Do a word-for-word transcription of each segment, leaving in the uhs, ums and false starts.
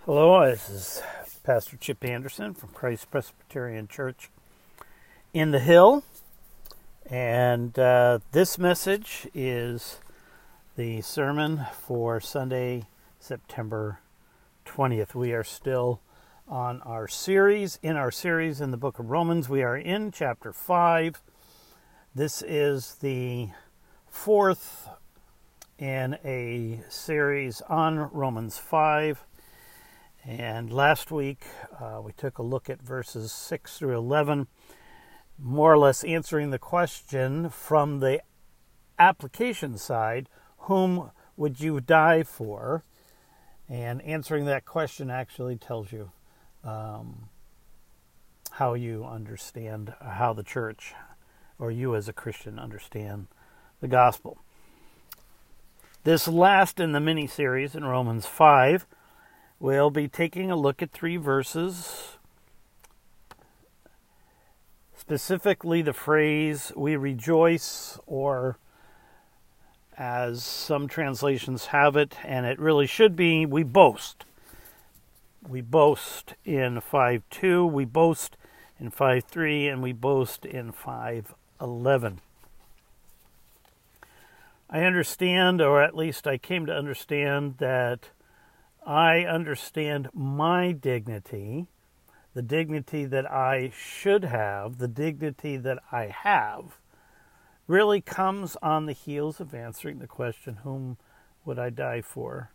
Hello, this is Pastor Chip Anderson from Christ Presbyterian Church in the Hill, and uh, this message is the sermon for Sunday, September twentieth. We are still on our series, in our series in the book of Romans. We are in chapter five. This is the fourth in a series on Romans five. And last week, uh, we took a look at verses six through eleven, more or less answering the question from the application side, whom would you die for? And answering that question actually tells you um, how you understand, how the church, or you as a Christian, understand the gospel. This last in the mini-series in Romans five, we'll be taking a look at three verses, specifically the phrase, we rejoice, or as some translations have it, and it really should be, we boast. We boast in five two, we boast in five three, and we boast in five eleven. I understand, or at least I came to understand, that I understand my dignity, the dignity that I should have, the dignity that I have, really comes on the heels of answering the question, whom would I die for?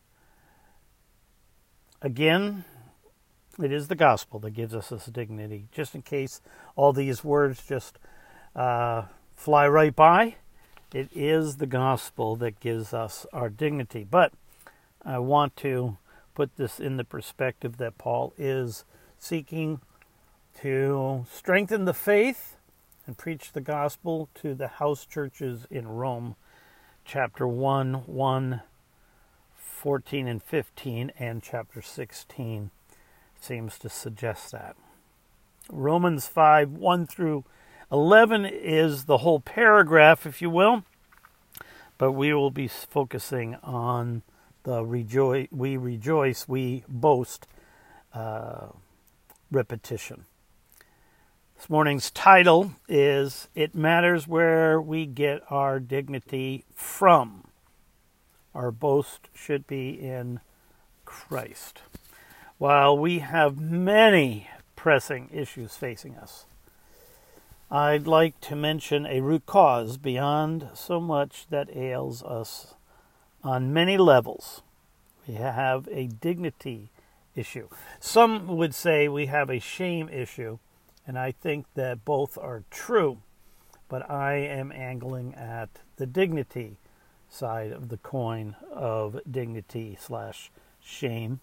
Again, it is the gospel that gives us this dignity. Just in case all these words just uh, fly right by, it is the gospel that gives us our dignity. But I want to put this in the perspective that Paul is seeking to strengthen the faith and preach the gospel to the house churches in Rome, chapter one, one, fourteen and fifteen, and chapter sixteen seems to suggest that. Romans five, one through eleven is the whole paragraph, if you will, but we will be focusing on the rejoice, we rejoice, we boast uh, repetition. This morning's title is, It Matters Where We Get Our Dignity From. Our boast should be in Christ. While we have many pressing issues facing us, I'd like to mention a root cause beyond so much that ails us on many levels. We have a dignity issue. Some would say we have a shame issue, and I think that both are true, but I am angling at the dignity side of the coin of dignity slash shame.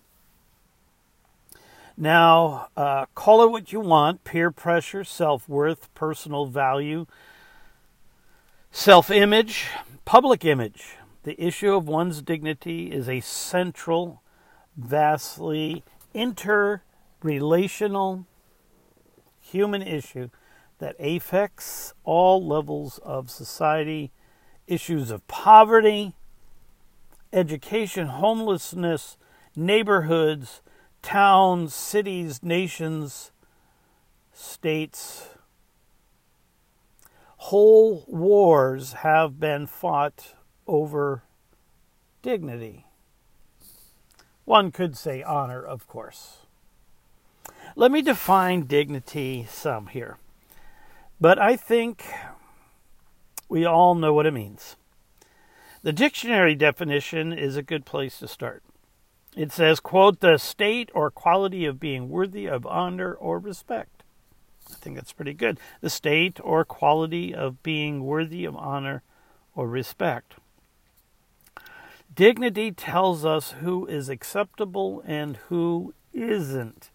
Now, uh, call it what you want: peer pressure, self-worth, personal value, self-image, public image. The issue of one's dignity is a central, vastly interrelational human issue that affects all levels of society. Issues of poverty, education, homelessness, neighborhoods, towns, cities, nations, states. Whole wars have been fought over dignity. One could say honor, of course. Let me define dignity some here, but I think we all know what it means. The dictionary definition is a good place to start. It says, quote, the state or quality of being worthy of honor or respect. I think that's pretty good. The state or quality of being worthy of honor or respect. Dignity tells us who is acceptable and who isn't.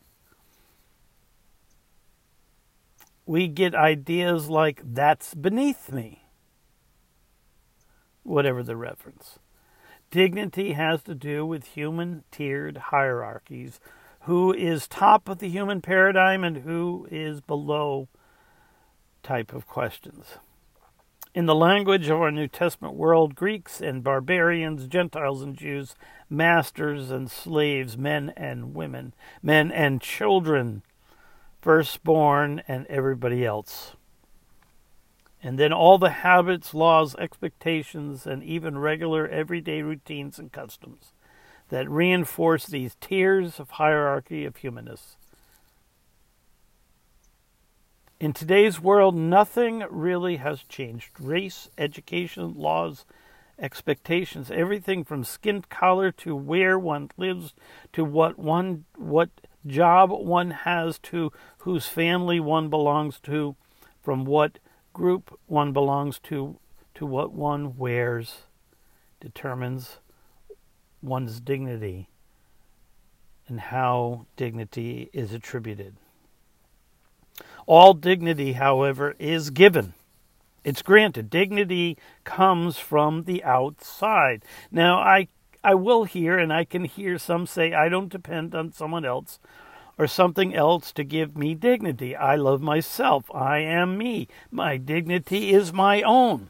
We get ideas like, that's beneath me, whatever the reference. Dignity has to do with human tiered hierarchies. Who is top of the human paradigm and who is below type of questions. In the language of our New Testament world, Greeks and barbarians, Gentiles and Jews masters and slaves, men and women, men and children, firstborn and everybody else. And then all the habits, laws, expectations, and even regular everyday routines and customs that reinforce these tiers of hierarchy of humanness. In today's world, nothing really has changed. Race, education, laws, expectations, everything from skin color to where one lives, to what one what job one has, to whose family one belongs to, from what group one belongs to, to what one wears, determines one's dignity and how dignity is attributed. All dignity, however, is given. It's granted. Dignity comes from the outside. Now, I I will hear, and I can hear some say, I don't depend on someone else or something else to give me dignity. I love myself. I am me. My dignity is my own.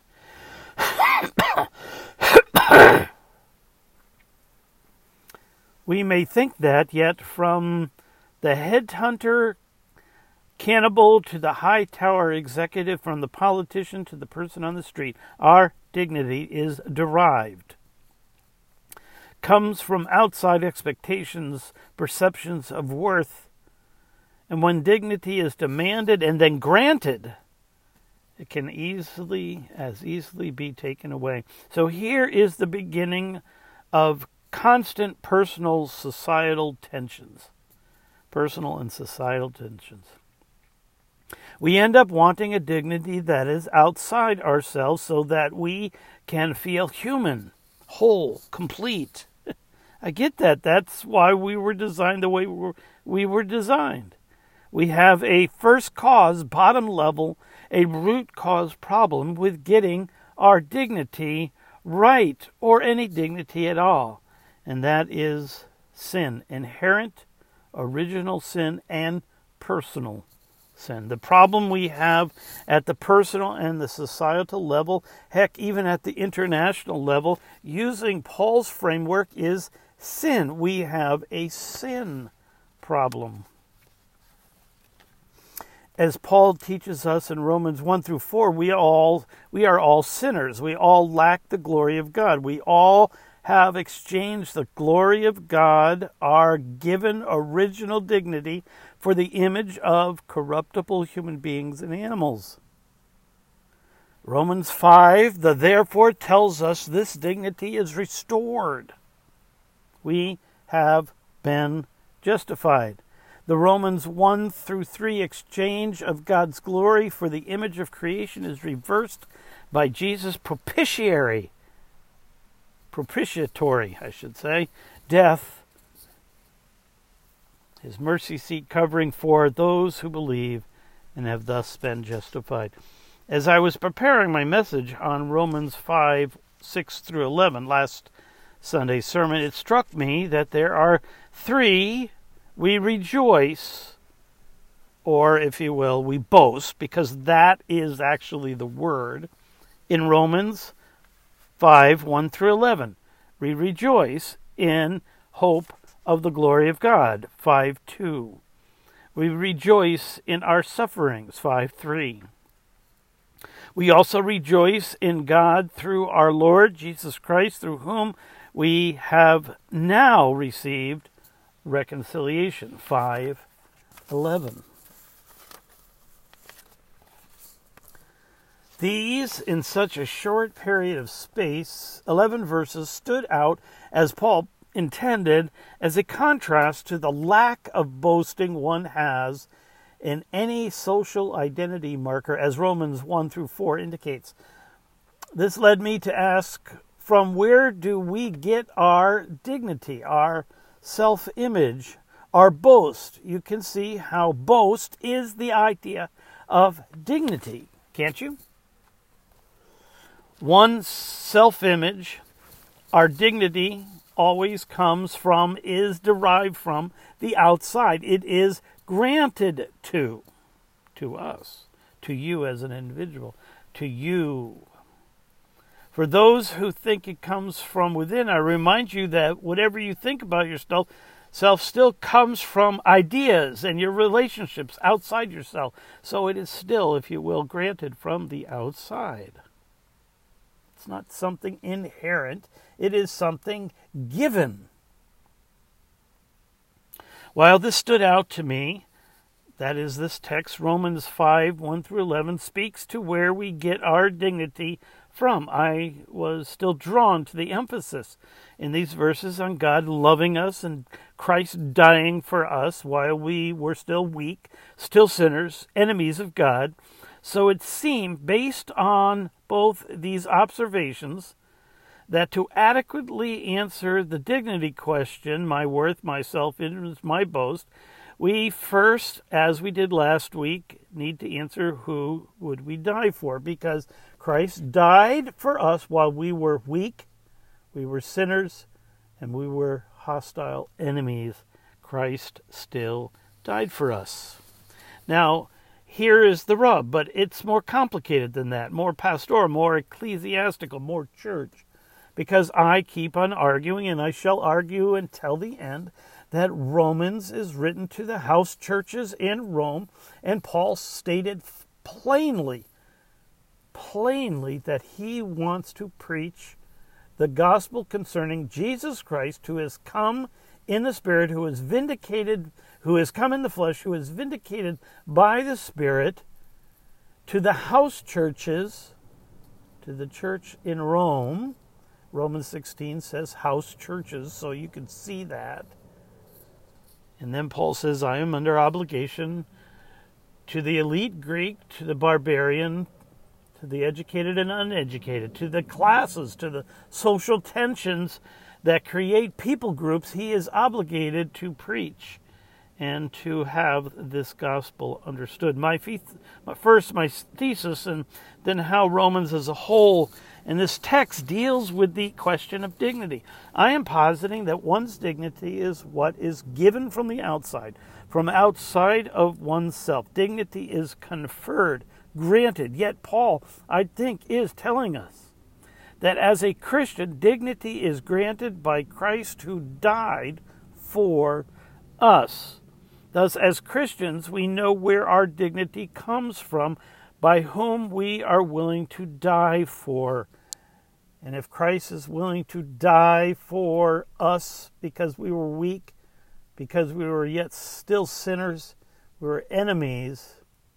We may think that, yet from the headhunter cannibal to the high tower executive, from the politician to the person on the street, our dignity is derived. Comes from outside expectations, perceptions of worth. And when dignity is demanded and then granted, it can easily, as easily be taken away. So here is the beginning of constant personal societal tensions. Personal and societal tensions. We end up wanting a dignity that is outside ourselves so that we can feel human, whole, complete. I get that. That's why we were designed the way we were, we were designed. We have a first cause, bottom level, a root cause problem with getting our dignity right, or any dignity at all. And that is sin, inherent, original sin, and personal sin. The problem we have at the personal and the societal level, heck, even at the international level, using Paul's framework, is sin. We have a sin problem. As Paul teaches us in Romans one through four, we all we are all sinners. We all lack the glory of God. We all have exchanged the glory of God, our given original dignity, for the image of corruptible human beings and animals. Romans five, the therefore, tells us this dignity is restored. We have been justified. The Romans one through three exchange of God's glory for the image of creation is reversed by Jesus' propitiatory, propitiatory, I should say, death, his mercy seat covering for those who believe and have thus been justified. As I was preparing my message on Romans five, six through eleven, last Sunday's sermon, it struck me that there are three we rejoice, or if you will, we boast, because that is actually the word in Romans five, one through eleven. We rejoice in hope of the glory of God, five, two. We rejoice in our sufferings, five, three. We also rejoice in God through our Lord Jesus Christ, through whom we have now received reconciliation, five, eleven. These, in such a short period of space, eleven verses, stood out, as Paul intended, as a contrast to the lack of boasting one has in any social identity marker, as Romans one through four indicates. This led me to ask, from where do we get our dignity, our self-image, our boast? You can see how boast is the idea of dignity, can't you? One's self-image, our dignity, always comes from, is derived from the outside. It is granted to, to us, to you as an individual, to you. For those who think it comes from within, I remind you that whatever you think about yourself self still comes from ideas and your relationships outside yourself. So it is still, if you will, granted from the outside. It's not something inherent. It is something given. While this stood out to me, that is this text, Romans five, one through eleven, speaks to where we get our dignity from. I was still drawn to the emphasis in these verses on God loving us and Christ dying for us while we were still weak, still sinners, enemies of God. So it seemed, based on both these observations, that to adequately answer the dignity question, my worth, my self-interest, my boast, we first, as we did last week, need to answer who would we die for, because Christ died for us while we were weak, we were sinners, and we were hostile enemies. Christ still died for us. Now, here is the rub, but it's more complicated than that, more pastoral, more ecclesiastical, more church, because I keep on arguing, and I shall argue until the end, that Romans is written to the house churches in Rome, and Paul stated plainly, plainly that he wants to preach the gospel concerning Jesus Christ, who has come in the Spirit, who is vindicated, who has come in the flesh, who is vindicated by the Spirit, to the house churches, to the church in Rome. Romans sixteen says house churches, so you can see that. And then Paul says, I am under obligation to the elite Greek, to the barbarian, to the educated and uneducated, to the classes, to the social tensions that create people groups. He is obligated to preach and to have this gospel understood. My, fe- my first, my thesis, and then how Romans as a whole and this text deals with the question of dignity. I am positing that one's dignity is what is given from the outside, from outside of oneself. Dignity is conferred, granted. Yet Paul, I think, is telling us that as a Christian, dignity is granted by Christ who died for us. Thus, as Christians, we know where our dignity comes from, by whom we are willing to die for. And if Christ is willing to die for us because we were weak, because we were yet still sinners, we were enemies,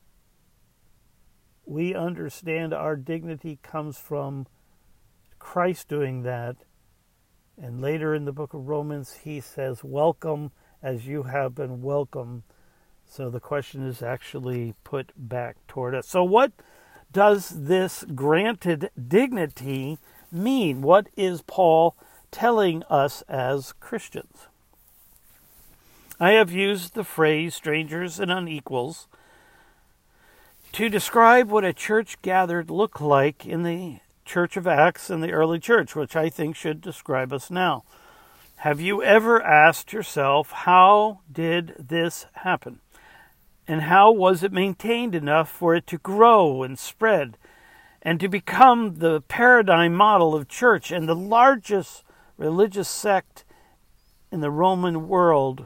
we understand our dignity comes from Christ doing that. And later in the book of Romans, he says, welcome as you have been welcome. So the question is actually put back toward us. So what does this granted dignity mean? What is Paul telling us as Christians? I have used the phrase strangers and unequals to describe what a church gathered looked like in the Church of Acts and the early church, which I think should describe us now. Have you ever asked yourself, how did this happen? And how was it maintained enough for it to grow and spread and to become the paradigm model of church and the largest religious sect in the Roman world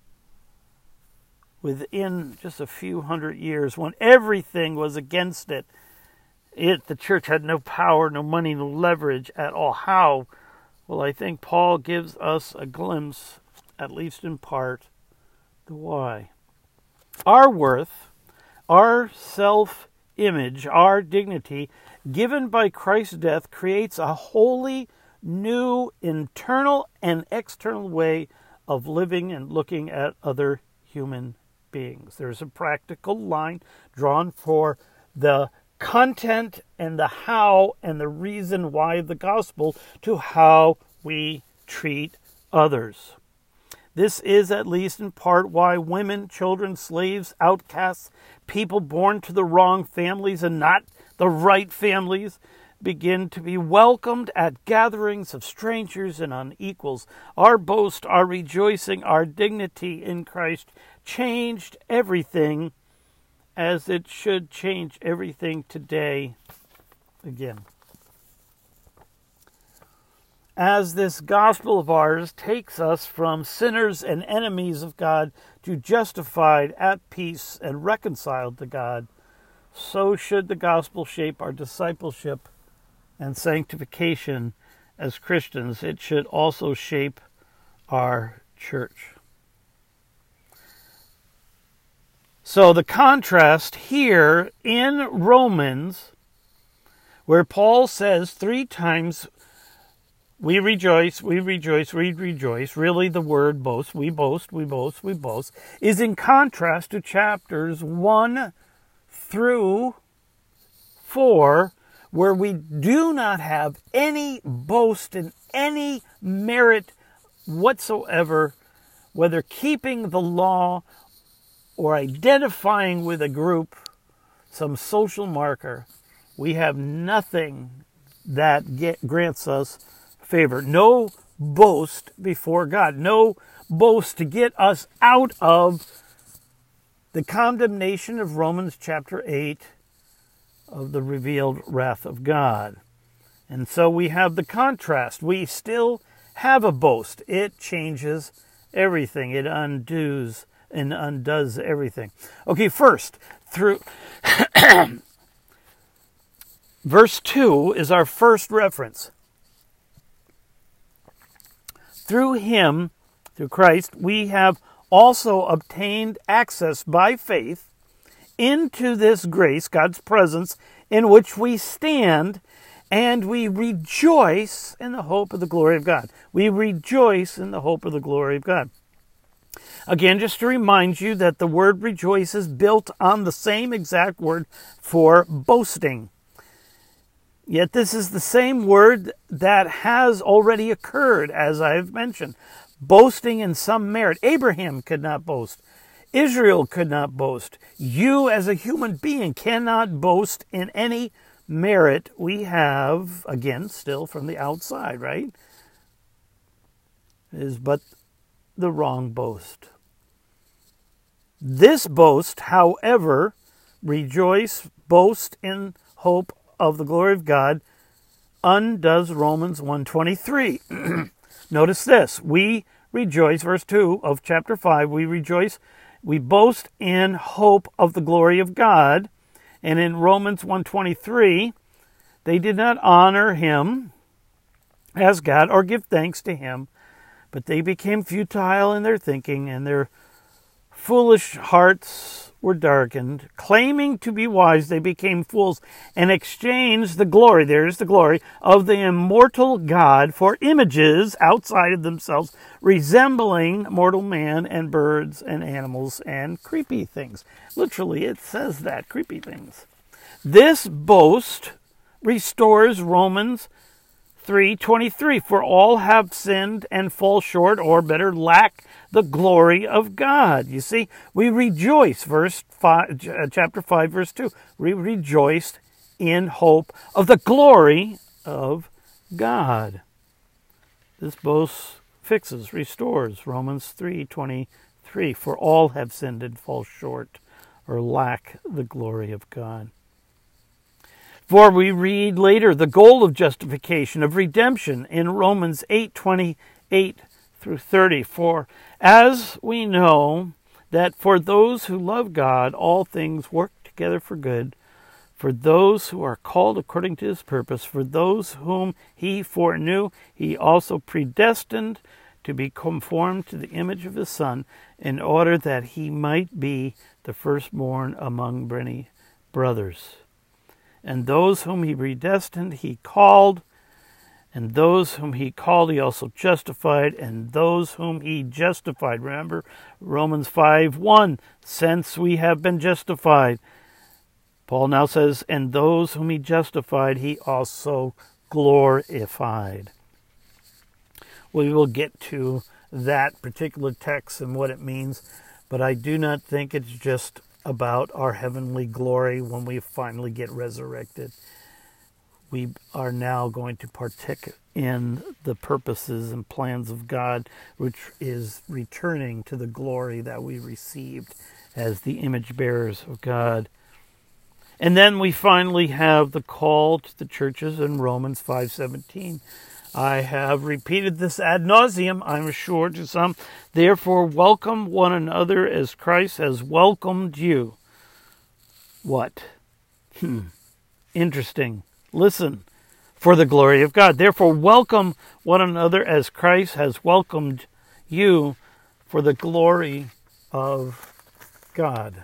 within just a few hundred years, when everything was against it? It, the church had no power, no money, no leverage at all. How? Well, I think Paul gives us a glimpse, at least in part, the why. Our worth, our self-image, our dignity, given by Christ's death, creates a wholly new internal and external way of living and looking at other human beings. There's a practical line drawn for the content and the how and the reason why of the gospel to how we treat others. This is, at least in part, why women, children, slaves, outcasts, people born to the wrong families and not the right families, begin to be welcomed at gatherings of strangers and unequals. Our boast, our rejoicing, our dignity in Christ changed everything, as it should change everything today again. as this gospel of ours takes us from sinners and enemies of God to justified, at peace, and reconciled to God, so should the gospel shape our discipleship and sanctification as Christians. It should also shape our church. So the contrast here in Romans, where Paul says three times, we rejoice, we rejoice, we rejoice, really the word boast, we boast, we boast, we boast, is in contrast to chapters one through four, where we do not have any boast in any merit whatsoever, whether keeping the law or identifying with a group, some social marker. We have nothing that get, grants us favor. No boast before God. No boast to get us out of the condemnation of Romans chapter eight of the revealed wrath of God. And so we have the contrast. We still have a boast. It changes everything. It undoes and undoes everything. Okay, first, through verse two is our first reference. Through him, through Christ, we have also obtained access by faith into this grace, God's presence, in which we stand, and we rejoice in the hope of the glory of God. We rejoice in the hope of the glory of God. Again, just to remind you that the word rejoice is built on the same exact word for boasting. Yet this is the same word that has already occurred, as I've mentioned. Boasting in some merit. Abraham could not boast. Israel could not boast. You as a human being cannot boast in any merit we have, again, still from the outside, right? It is but the wrong boast. This boast, however, rejoice, boast in hope of the glory of God, undoes Romans one twenty-three. Notice this. We rejoice, verse two of chapter five, we rejoice, we boast in hope of the glory of God. And in Romans one twenty-three, they did not honor him as God or give thanks to him, but they became futile in their thinking, and their foolish hearts were darkened. Claiming to be wise, they became fools and exchanged the glory, there's the glory, of the immortal God for images outside of themselves, resembling mortal man and birds and animals and creepy things. Literally, it says that, creepy things. This boast restores Romans three twenty-three, for all have sinned and fall short, or better, lack the glory of God. You see, we rejoice, verse five, chapter five, verse two. We rejoiced in hope of the glory of God. This boast fixes, restores Romans three twenty-three, for all have sinned and fall short, or lack the glory of God. For we read later the goal of justification, of redemption, in Romans eight twenty-eight through thirty. For as we know that for those who love God, all things work together for good, for those who are called according to his purpose, for those whom he foreknew, he also predestined to be conformed to the image of his Son, in order that he might be the firstborn among many brothers. And those whom he predestined, he called. And those whom he called, he also justified. And those whom he justified, remember Romans five one, since we have been justified. Paul now says, and those whom he justified, he also glorified. We will get to that particular text and what it means, but I do not think it's just about our heavenly glory when we finally get resurrected. We are now going to partake in the purposes and plans of God, which is returning to the glory that we received as the image bearers of God. And then we finally have the call to the churches in Romans five seventeen. I have repeated this ad nauseum, I'm sure, to some. Therefore, welcome one another as Christ has welcomed you. What? Hmm. Interesting. Listen. For the glory of God. Therefore, welcome one another as Christ has welcomed you for the glory of God.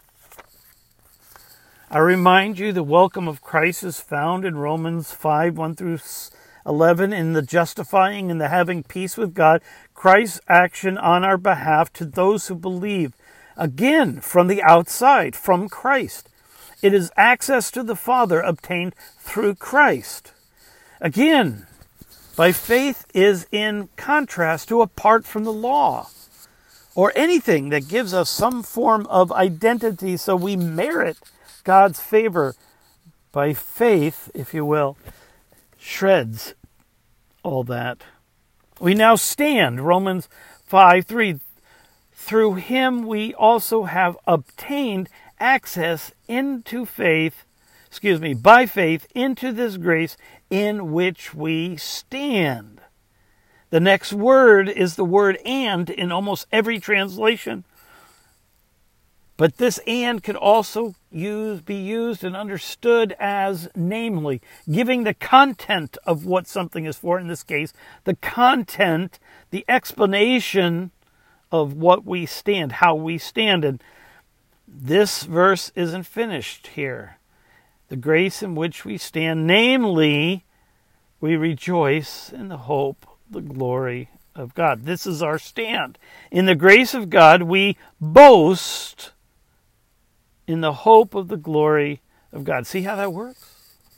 I remind you the welcome of Christ is found in Romans five, one through eleven, in the justifying and the having peace with God, Christ's action on our behalf to those who believe. Again, from the outside, from Christ. It is access to the Father obtained through Christ. Again, by faith is in contrast to apart from the law, or anything that gives us some form of identity so we merit God's favor. By faith, if you will, shreds all that. We now stand, Romans five three. Through him we also have obtained access into faith, excuse me, by faith into this grace in which we stand. The next word is the word and in almost every translation. But this and could also use, be used and understood as namely, giving the content of what something is for, in this case, the content, the explanation of what we stand, how we stand. And this verse isn't finished here. The grace in which we stand, namely, we rejoice in the hope, the glory of God. This is our stand. In the grace of God, we boast in the hope of the glory of God. See how that works?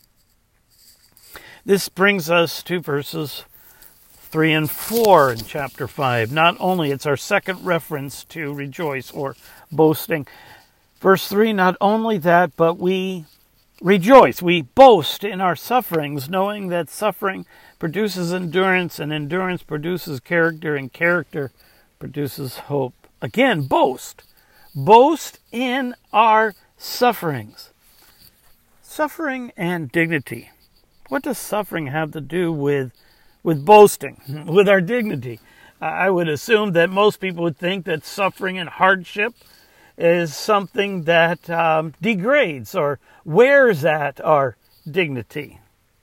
This brings us to verses three and four in chapter five. Not only, it's our second reference to rejoice or boasting. Verse three, not only that, but we rejoice. We boast in our sufferings, knowing that suffering produces endurance, and endurance produces character, and character produces hope. Again, boast. Boast in our sufferings. Suffering and dignity. What does suffering have to do with, with boasting, with our dignity? I would assume that most people would think that suffering and hardship is something that um, degrades or wears at our dignity.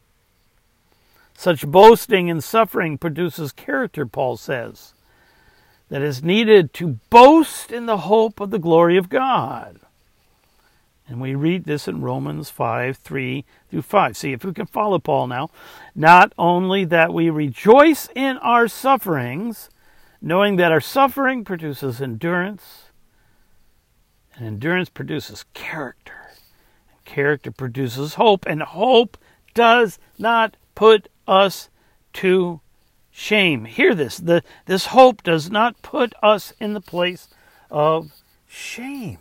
Such boasting and suffering produces character, Paul says, that is needed to boast in the hope of the glory of God. And we read this in Romans five, three through five. See if we can follow Paul now. Not only that we rejoice in our sufferings, knowing that our suffering produces endurance, and endurance produces character. And character produces hope. And hope does not put us to shame. Hear this. The, this hope does not put us in the place of shame.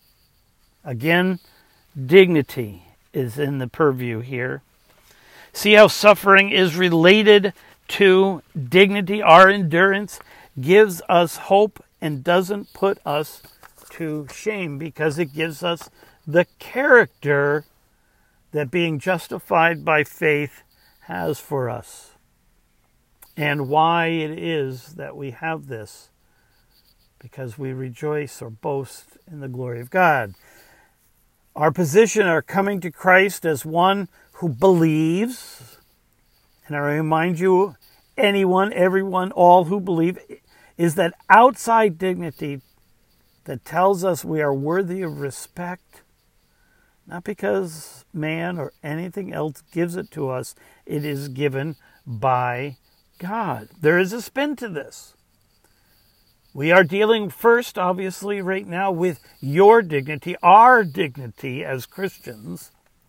Again, dignity is in the purview here. See how suffering is related to dignity. Our endurance gives us hope and doesn't put us to shame because it gives us the character that being justified by faith has for us. And why it is that we have this, because we rejoice or boast in the glory of God. Our position, our coming to Christ as one who believes, and I remind you, anyone, everyone, all who believe, is that outside dignity that tells us we are worthy of respect, not because man or anything else gives it to us. It is given by God. There is a spin to this. We are dealing first, obviously, right now with your dignity, our dignity as Christians.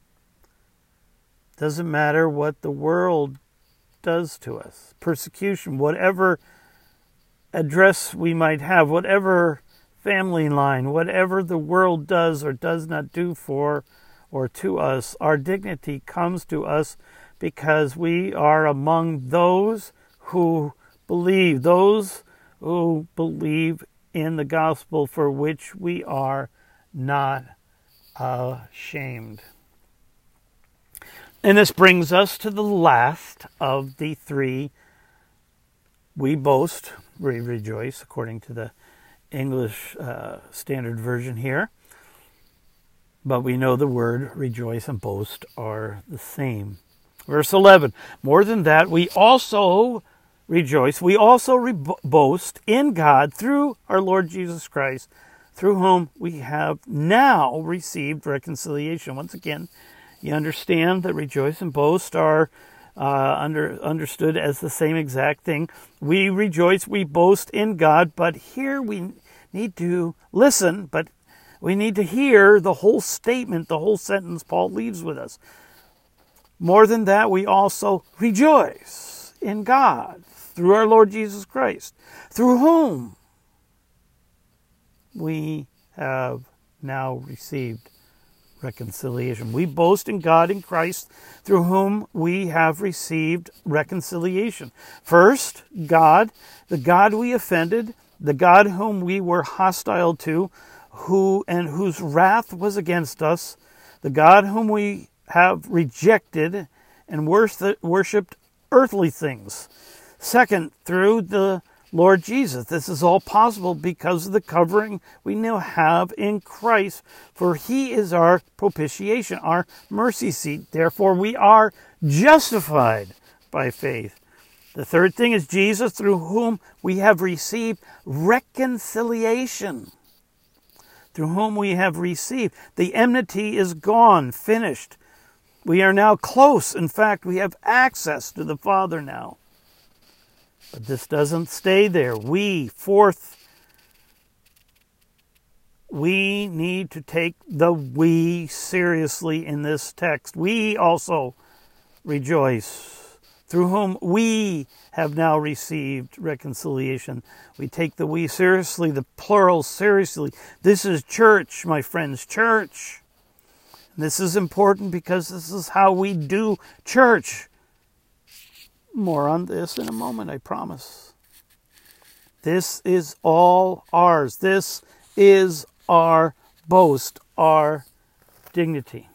Doesn't matter what the world does to us. Persecution, whatever address we might have, whatever family line, whatever the world does or does not do for or to us, our dignity comes to us because we are among those who believe, those who believe in the gospel for which we are not ashamed. And this brings us to the last of the three. We boast, we rejoice, according to the English uh, Standard Version here. But we know the word rejoice and boast are the same. Verse eleven, more than that, we also rejoice, we also re- boast in God through our Lord Jesus Christ, through whom we have now received reconciliation. Once again, you understand that rejoice and boast are uh, under, understood as the same exact thing. We rejoice, we boast in God, but here we need to listen, but we need to hear the whole statement, the whole sentence Paul leaves with us. More than that, we also rejoice in God through our Lord Jesus Christ, through whom we have now received reconciliation. We boast in God in Christ, through whom we have received reconciliation. First, God, the God we offended, the God whom we were hostile to, who and whose wrath was against us, the God whom we have rejected and worshipped earthly things. Second, through the Lord Jesus. This is all possible because of the covering we now have in Christ, for he is our propitiation, our mercy seat. Therefore, we are justified by faith. The third thing is Jesus, through whom we have received reconciliation. Through whom we have received. The enmity is gone, finished. We are now close. In fact, we have access to the Father now. But this doesn't stay there. We, fourth, we need to take the we seriously in this text. We also rejoice, through whom we have now received reconciliation. We take the we seriously, the plural seriously. This is church, my friends, church. This is important because this is how we do church. More on this in a moment, I promise. This is all ours. This is our boast, our dignity.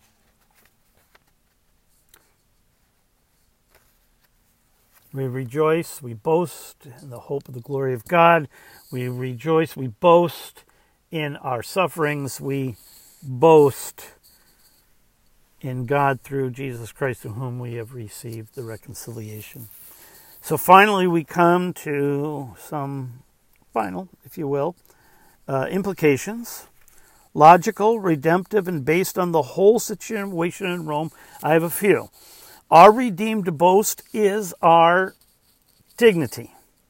We rejoice, we boast in the hope of the glory of God. We rejoice, we boast in our sufferings. We boast in God through Jesus Christ, through whom we have received the reconciliation. So finally, we come to some final, if you will, uh, implications. Logical, redemptive, and based on the whole situation in Rome. I have a few. Our redeemed boast is our dignity.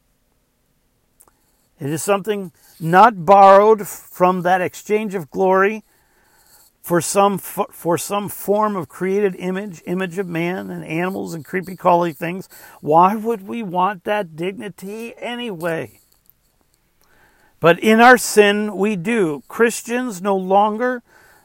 It is something not borrowed from that exchange of glory for some for some form of created image, image of man and animals and creepy crawly things. Why would we want that dignity anyway? But in our sin, we do. Christians no longer,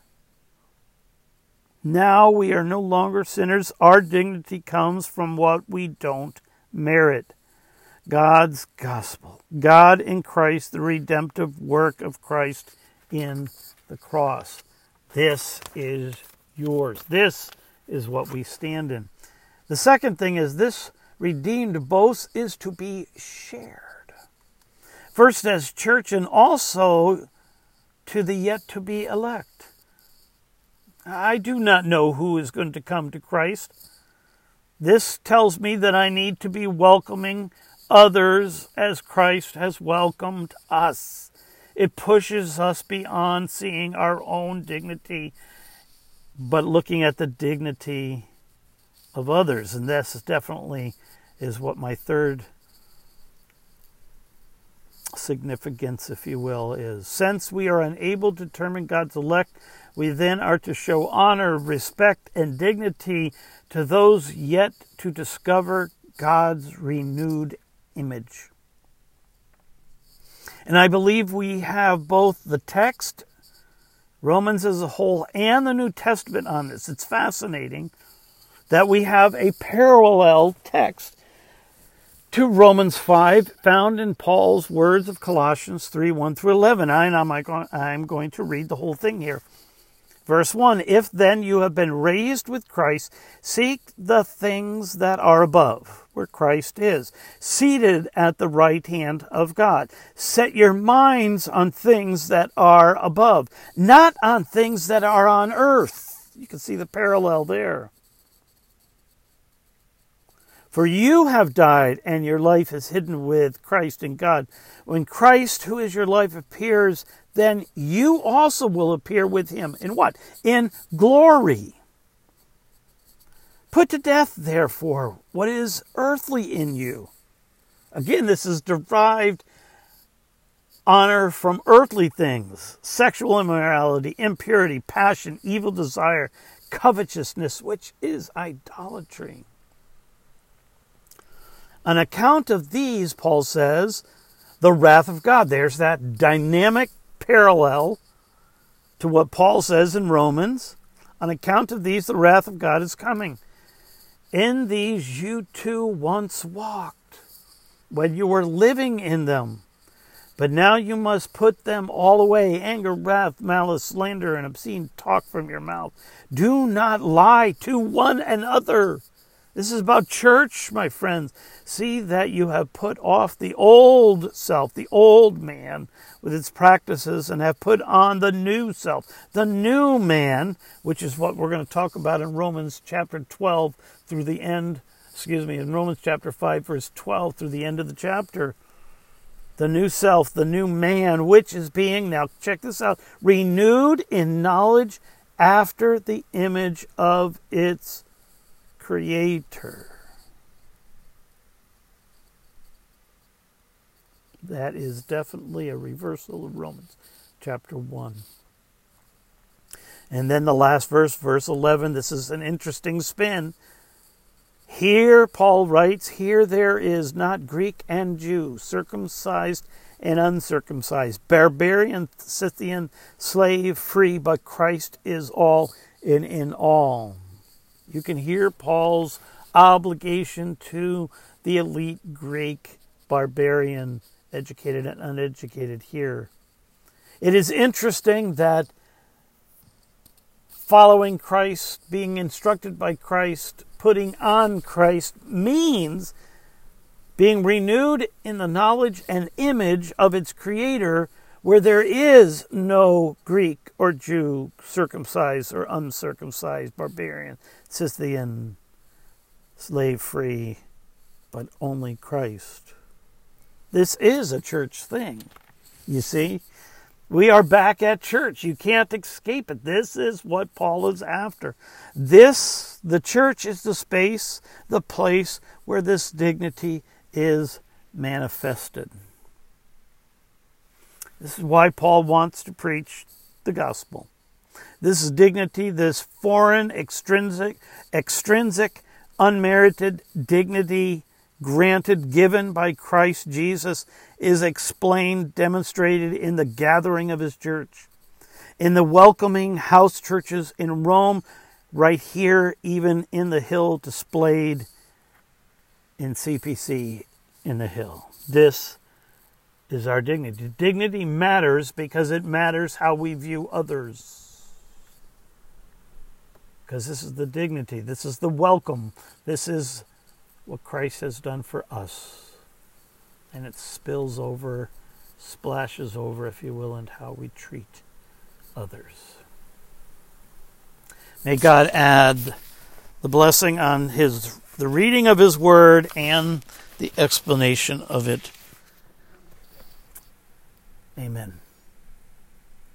now we are no longer sinners. Our dignity comes from what we don't merit. God's gospel. God in Christ, the redemptive work of Christ in the cross. This is yours. This is what we stand in. The second thing is this redeemed boast is to be shared. First as church and also to the yet to be elect. I do not know who is going to come to Christ. This tells me that I need to be welcoming others as Christ has welcomed us. It pushes us beyond seeing our own dignity, but looking at the dignity of others. And this definitely is what my third significance, if you will, is. Since we are unable to determine God's elect, we then are to show honor, respect, and dignity to those yet to discover God's renewed image. And I believe we have both the text, Romans as a whole, and the New Testament on this. It's fascinating that we have a parallel text to Romans five found in Paul's words of Colossians three, one through eleven. And I'm going to read the whole thing here. Verse one, if then you have been raised with Christ, seek the things that are above, where Christ is, seated at the right hand of God. Set your minds on things that are above, not on things that are on earth. You can see the parallel there. For you have died, and your life is hidden with Christ in God. When Christ, who is your life, appears, then you also will appear with him. In what? In glory. Put to death, therefore, what is earthly in you. Again, this is derived honor from earthly things. Sexual immorality, impurity, passion, evil desire, covetousness, which is idolatry. On account of these, Paul says, the wrath of God. There's that dynamic parallel to what Paul says in Romans. On account of these, the wrath of God is coming. In these you too once walked, when you were living in them. But now you must put them all away, anger, wrath, malice, slander, and obscene talk from your mouth. Do not lie to one another. This is about church, my friends. See that you have put off the old self, the old man, with its practices, and have put on the new self, the new man, which is what we're going to talk about in Romans chapter twelve through the end, excuse me, in Romans chapter five, verse twelve through the end of the chapter. The new self, the new man, which is being, now check this out, renewed in knowledge after the image of its Creator. That is definitely a reversal of Romans chapter one. And then the last verse, verse eleven, this is an interesting spin. Here, Paul writes, here there is not Greek and Jew, circumcised and uncircumcised, barbarian, Scythian, slave, free, but Christ is all and in all. You can hear Paul's obligation to the elite Greek, barbarian, educated and uneducated here. It is interesting that following Christ, being instructed by Christ, putting on Christ means being renewed in the knowledge and image of its Creator, where there is no Greek or Jew, circumcised or uncircumcised, barbarian, Scythian, slave-free, but only Christ. This is a church thing, you see. We are back at church. You can't escape it. This is what Paul is after. This, the church, is the space, the place where this dignity is manifested. This is why Paul wants to preach the gospel. This is dignity, this foreign, extrinsic, extrinsic, unmerited dignity granted, given by Christ Jesus, is explained, demonstrated in the gathering of his church, in the welcoming house churches in Rome, right here, even in the hill, displayed in C P C in the hill. This is our dignity. Dignity matters because it matters how we view others. Because this is the dignity. This is the welcome. This is what Christ has done for us. And it spills over, splashes over, if you will, into how we treat others. May God add the blessing on his the reading of his word and the explanation of it. Amen.